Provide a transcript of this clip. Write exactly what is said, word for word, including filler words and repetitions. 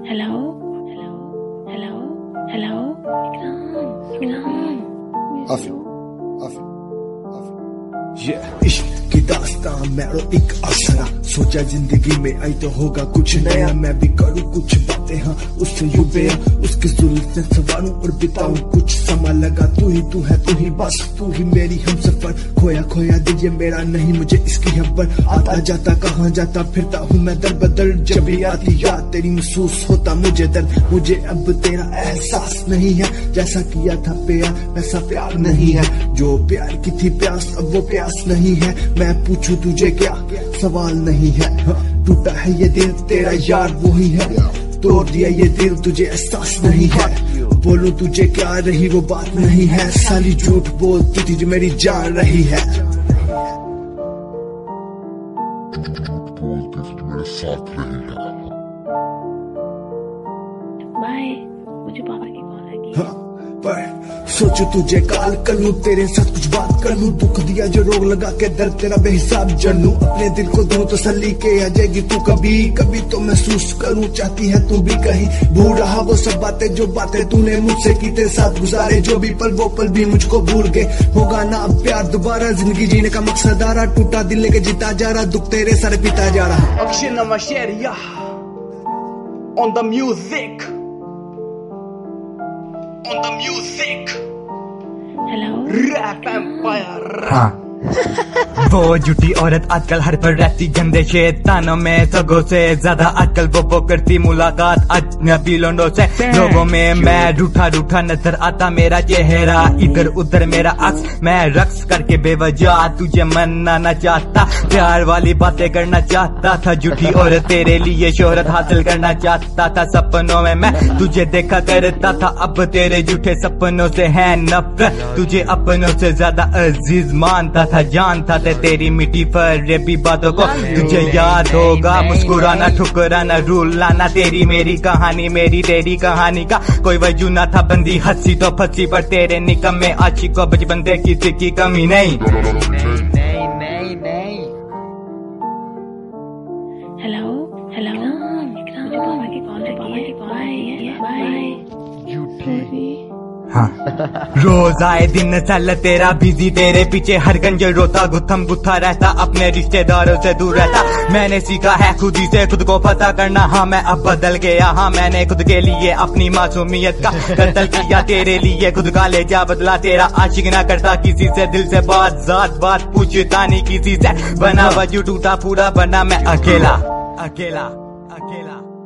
Hello hello hello hello इकराम ये इश्क की दास्तां मैरो एक असरा, सोचा जिंदगी में आई तो होगा कुछ नया, मैं भी करूँ कुछ बातें हाँ उससे यूं बेया, उसके जुल्म से सवारूं और बिताऊं कुछ समा लगा। तू ही तू है तू ही बस तू ही मेरी हम सफर, खोया खोया दिल ये मेरा नहीं मुझे इसकी खबर, आता जाता कहाँ जाता फिरता हूँ मैं दर बदर, जब भी आती याद तेरी महसूस होता मुझे दर्द, मुझे अब तेरा एहसास नहीं है, जैसा किया था प्यार वैसा प्यार नहीं है, जो प्यार की थी प्यास अब वो प्यास नहीं है, मैं पूछूं तुझे क्या सवाल नहीं है, टूटा है ये दिल तेरा यार वही है, तोड़ दिया ये दिल तुझे एहसास नहीं है, बोलूं तुझे क्या रही वो बात नहीं है, साली झूठ बोलती थी जो मेरी जान रही है, मेरे साथ रही है। बाय, मुझे पापा की कॉल आ गई। हाँ, पर सोचो तुझे कॉल कर लूं तेरे साथ कुछ बात कर लूं, दुख दिया जो रोग लगा के दर्द तेरा बेहिसाब जानूं, अपने दिल को दूं तसल्ली के आ जाएगी तू कभी कभी तो महसूस करूं, चाहती है तू भी कहीं भूल रहा वो सब बातें जो बातें तूने मुझसे की, तेरे साथ गुजारे जो भी पल वो पल भी मुझको भूल गए, होगा ना अब प्यार दोबारा, जिंदगी जीने का मकसद आ रहा, टूटा दिल लेके जीता जा रहा, दुख तेरे सर पीता जा रहा। Action of my sharia on the music on the music hello rap empire। हाँ वो झूठी औरत आजकल हर पर रहती गंदे शैतानों में, सगों से ज्यादा आजकल वो वो करती मुलाकात अजनबी लोंडों से, लोगों में मैं रूठा रूठा नजर आता मेरा चेहरा, इधर उधर मेरा अक्स, मैं रक्स करके बेवजह तुझे मनाना चाहता, प्यार वाली बातें करना चाहता था, झूठी औरत तेरे लिए शोहरत हासिल करना चाहता था, सपनों में मैं तुझे देखा करता था, अब तेरे झूठे सपनों से है नफरत, तुझे अपनों से ज्यादा अजीज मानता था, जानता था तेरी मिट्टी फरेबी बातों को, तुझे याद होगा मुस्कुराना ठुकराना रूल लाना, तेरी मेरी कहानी मेरी तेरी कहानी का कोई वजह ना था, बंदी हंसी तो फंसी पर तेरे निकम में आशी को बचपन दे किसी की कमी नहीं। नहीं नहीं नहीं हेलो हेलो इकराम, मुझे पापा की कॉल आ गई है। बाय बाय झूठी। हाँ रोज आए दिन चल तेरा बिजी, तेरे पीछे हर गंजे रोता गुत्थम गुत्था रहता, अपने रिश्तेदारों से दूर रहता, मैंने सीखा है खुद ही से खुद को पता करना, हाँ मैं अब बदल गया, हाँ मैंने खुद के लिए अपनी मासूमियत का कत्ल किया, तेरे लिए खुद का लेजा बदला, तेरा आशिक ना करता किसी से, दिल से बात जात बात पूछता नहीं किसी से, बना वजू टूटा पूरा बना मैं अकेला अकेला अकेला।